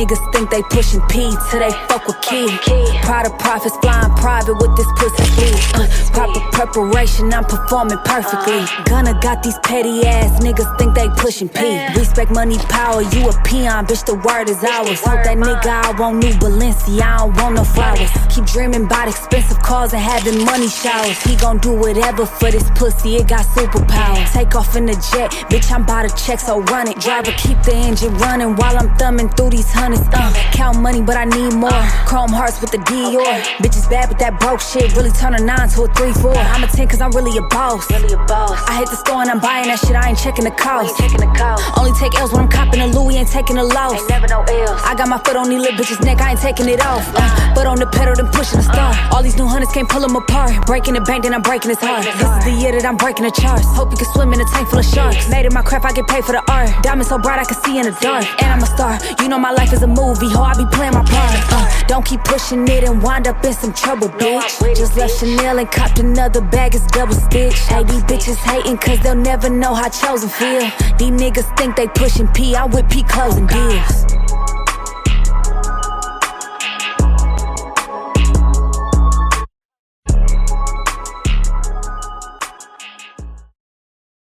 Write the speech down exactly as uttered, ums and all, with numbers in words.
niggas think they pushing P till they fuck with Key. Proud of profits, flying private with this pussy speed. Uh, proper preparation, I'm performing perfectly. Gunna got these petty ass niggas think they pushing P. Respect, money, power, you a peon, bitch, the word is ours. Hope that nigga I want new Balenciaga, I don't want no flowers. Keep dreaming about expensive cars and having money showers. He gon' do whatever for this pussy, it got superpowers. Take off in the jet, bitch, I'm bout to check, so run it. Driver, keep the engine running while I'm thumbing through these hundreds. Uh, count money, but I need more. Chrome hearts with the Dior. Bitches bad, but that broke shit really turn a nine to a three four. I'm a ten cause I'm really a boss. Really a boss. I hit the store and I'm buying that shit, I ain't checking the cost. Checking the cost. Only take L's when I'm copping a Louis, ain't taking a loss. Ain't never no L's. I got my foot on these little bitches' neck, I ain't taking it off. Uh, but on the pedal, then pushing the star. All these new hundreds can't pull them apart. Breaking the bank, then I'm breaking his heart. This is the year that I'm breaking the charts. Hope you can swim in a tank full of sharks. Made it my crap, I get paid for the art. Diamond so bright I can see in the dark. And I'm a star, you know my life is a movie. Ho, I be playing my part. Uh, don't keep pushing it and wind up in some trouble, bitch. Just left Chanel and copped another bag, it's double stitch. Hey, these bitches hating cause they'll never know how chosen feel. These niggas think they pushing P, I with P closing deals.